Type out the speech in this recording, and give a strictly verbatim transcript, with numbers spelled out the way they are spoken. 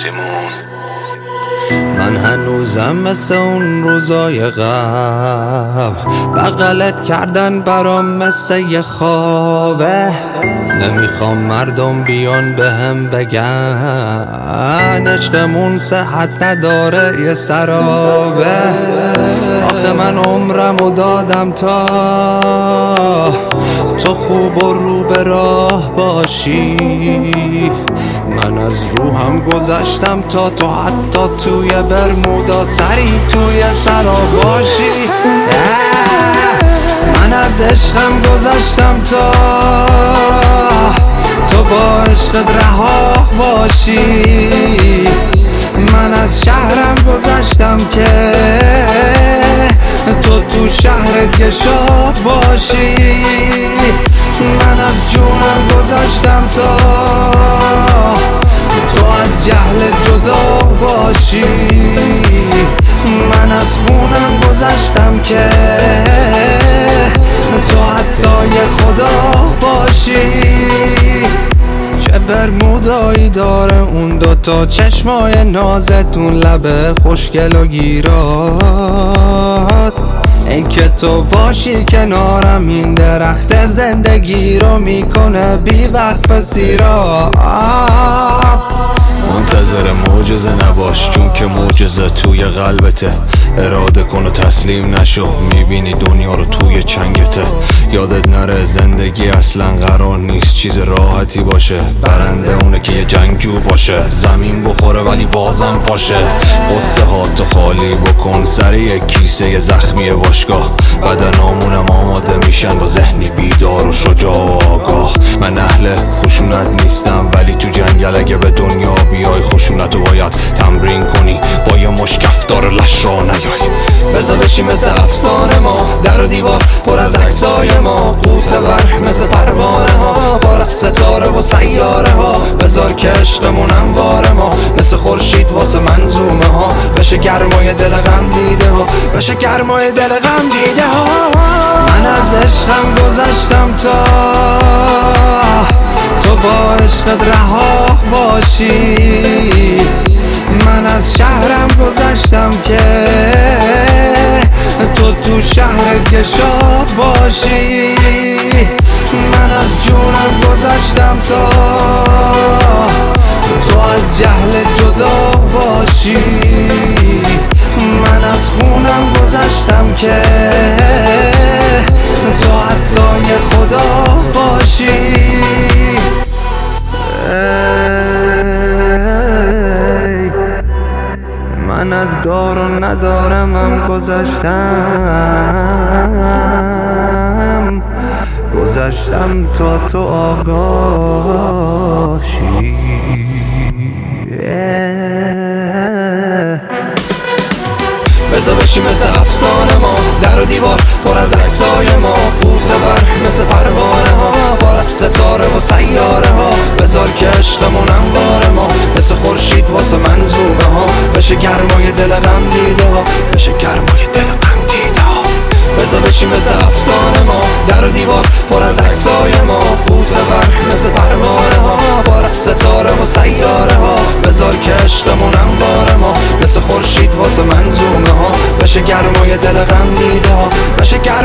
بازیمون. من هنوزم مثل اون روزای قبل، بغلت کردن برام مثل یه خوابه. نمیخوام مردم بیان به هم بگن عشقمون صحت نداره یه سرابه. آخه من عمرمو دادم تا تو خوب و رو به راه باشی. من از روحم گذشتم تا تو حتی توی برمودا سری توی سرا باشی. من از عشقم گذشتم تا تو با عشقت رها باشی. من از شهرم گذشتم که تو تو شهرت یه شاه باشی. من از جونم گذشتم تا تو از جهلت جدا باشی. من از خونم گذشتم که تو حتی یه خدا باشی. چه برمودایی داره اون دوتا چشمای نازتون، لبه خوشگل و گیرات. این که تو باشی کنارم این درخت زندگی رو میکنه بی وقت بسیرا. منتظر معجزه نباش چون که معجزه توی قلبته. اراده کن و تسلیم نشو، میبینی دنیا رو توی چنگته. یادت نره زندگی اصلا قرار نیست چیز راحتی باشه. برنده اونه که یه جنگجو باشه، زمین بخوره ولی بازم پاشه. قصه ها تو خالی بکن سر یک کیسه زخمی باشگاه. بدنامونم آماده میشن با ذهنی بیدار و شجاع و آگاه. من اهل خشونت نیستم ولی تو جنگل اگه به دنیا بیای خشونتو باید تمرین کنی، با یه مش کفتار لش را نیای. بذار بشی مثل افسانه ما، در و دیوار پر از عکسای ما. قوطه ور مثل پروانه ها، پر از ستاره و سیاره ها. بذار که عشقمون انوار ما مثل خورشید واسه منظومه ها. بشه گرمای دل غم دیده ها، بشه گرمای دل غم دیده ها. من از عشقم گذشتم تا تو با عشقت رها باشی. من از شهرم گذشتم که تو تو شهرت یه شاه باشی. من از جونم گذشتم تا تو از جهلت جدا باشی. من از خونم گذشتم که تو حتی یه خدا باشی. من از دار و ندارمم گذشتم، گذشتم تا تو آگاهی. بذار بشی مثل افسانه ما، در و دیوار پر از عکسای ما. قوطه ور مثل پروانه ها، پر از ستاره و سیاره ها. بذار که عشقمون انوار ما مثل خورشید واسه منظومه ها. بشه گرمای دل غم دیده ها، بشه گرمای دل غم دیده ها. بذار بشی مثل افسانه ما، در و دیوار پر از عکسای ما. قوطه ور مثل پروانه ها، پر از ستاره و سیاره ها. بذار که عشقمون انوار ما مثل خورشید واسه منظومه ها. بشه گرمای دل غم دیده ها، بشه گرمای